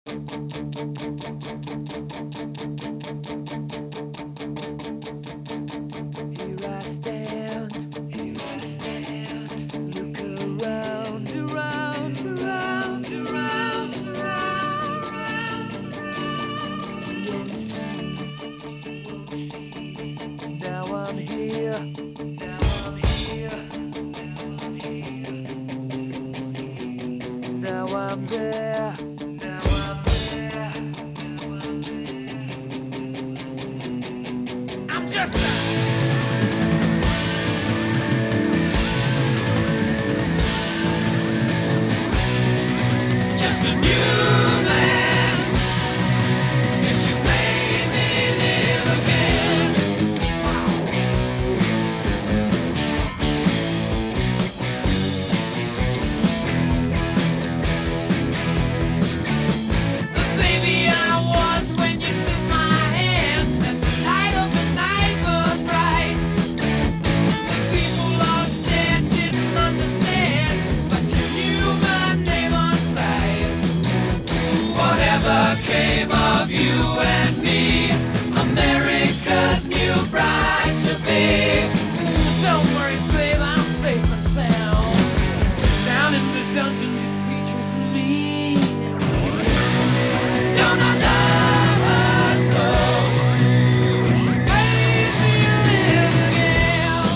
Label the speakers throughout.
Speaker 1: Here I stand, look around, around, around, around, around, around. You won't see. Now I'm here, now I'm here, now I'm here. Now I'm there, now I'm there, now I'm there. I'm just a new man. Yes, you made me live again. The baby I was when you took my hand, and the light of the night burned bright. The people all stared, didn't understand, but you knew my name on sight. Whatever came of you and me, America's new bride to be. Don't worry, babe, I'm safe and sound. Down in the dungeon, just pictures of me. Don't I love her so? She made me live again.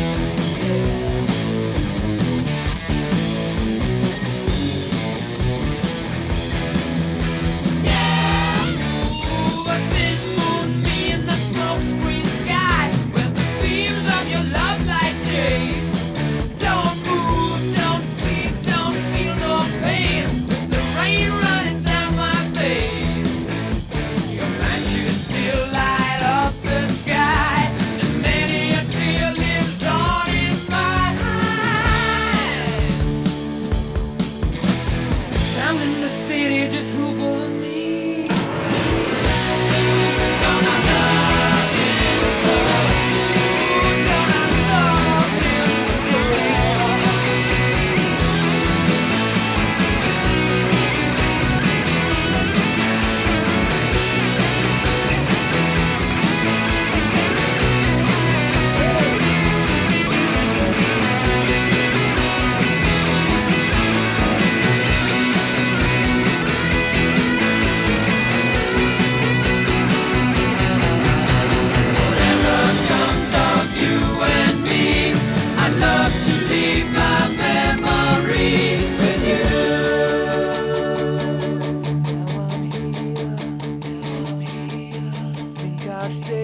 Speaker 1: Ooh, a thin moon, me in the smokescreen sky, where the beams of your love light chase. Don't move, don't speak, don't feel no pain. With the rain running down my face, your matches still light up the sky, and many a tear lives on in my eyes. Down in the city, just who pulling me. Don't I love him so? Don't I love him so? Whatever comes of you and me, I'd love to leave my memory with you. Now I'm here, think I'll stay.